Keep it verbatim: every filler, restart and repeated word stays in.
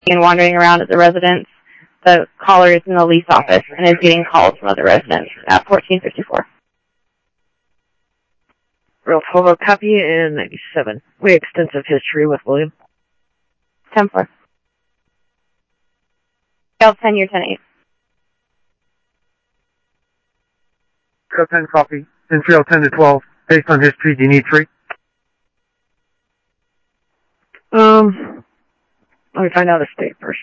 and wandering around at the residence. The caller is in the lease office and is getting calls from other residents at fourteen fifty-four. Real twelve copy and ninety-seven. We have extensive history with William. ten four. Scale ten, year ten eight. Scale ten copy. In trail ten to twelve. Based on history, do you need three? Um, let me find out a state first.